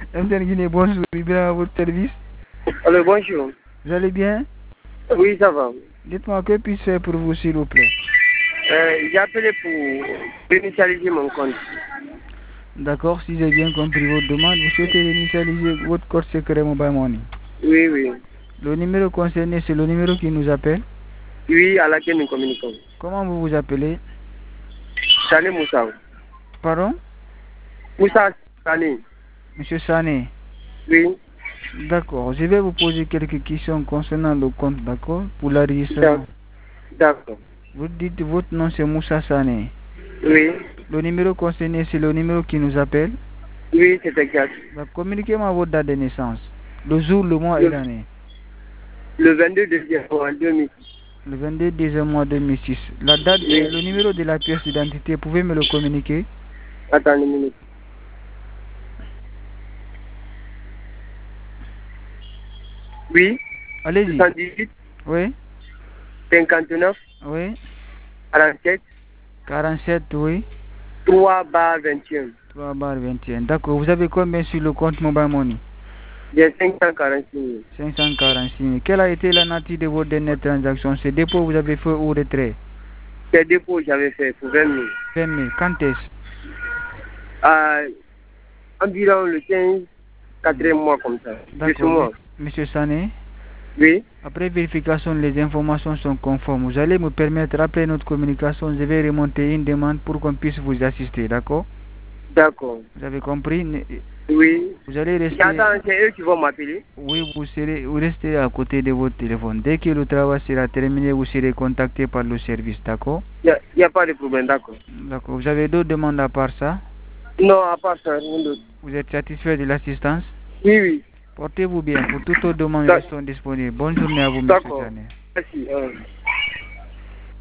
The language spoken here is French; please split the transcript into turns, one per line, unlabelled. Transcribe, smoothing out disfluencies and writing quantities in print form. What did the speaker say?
MTN Guinée, bonjour, Ibrahim à votre service.
Alors, bonjour.
Vous allez bien?
Oui, ça va.
Dites-moi, que puis-je faire pour vous, s'il vous plaît?
J'ai appelé pour initialiser mon compte.
D'accord, si j'ai bien compris votre demande, vous souhaitez initialiser votre code secret Mobile Money.
Oui, oui.
Le numéro concerné, c'est le numéro qui nous appelle.
Oui, à laquelle nous communiquons.
Comment vous vous appelez?
Sané Moussa.
Pardon?
Moussa Sané.
Monsieur Sané.
Oui.
D'accord, je vais vous poser quelques questions concernant le compte, d'accord? Pour la registration.
D'accord.
Vous dites votre nom, c'est Moussa Sané.
Oui.
Le numéro concerné, c'est le numéro qui nous appelle.
Oui, c'est exact.
Communiquez-moi votre date de naissance. Le jour, le mois et l'année.
Le 22 décembre 2006.
Le 22 décembre 2006. La date et le numéro de la pièce d'identité, pouvez me le communiquer?
Attends une minute. Oui.
Allez-y.
78.
Oui.
59.
Oui.
47.
47, oui.
3/21.
3/21. D'accord. Vous avez combien sur le compte Mobile Money?
J'ai 546 000.
546 000. Quelle a été la nature de votre dernière transaction? Ce dépôt, vous avez fait au retrait?
Ces dépôts, j'avais fait pour 20 000.
20 000. Quand est-ce?
Environ le 15, 4e mois comme ça.
D'accord. Monsieur Sané?
Oui.
Après vérification, les informations sont conformes. Vous allez me permettre, après notre communication, je vais remonter une demande pour qu'on puisse vous assister, d'accord?
D'accord.
Vous avez compris?
Oui.
Vous allez rester...
J'attends, c'est eux qui vont m'appeler.
Oui, vous restez à côté de votre téléphone. Dès que le travail sera terminé, vous serez contacté par le service, d'accord?
Il n'y a pas de problème, d'accord.
D'accord. Vous avez d'autres demandes à part ça?
Non, à part ça, rien d'autre.
Vous êtes satisfait de l'assistance?
Oui, oui.
Portez-vous bien. Pour toutes autres demandes, restons disponibles. Bonne journée à vous, monsieur Sané.
Merci.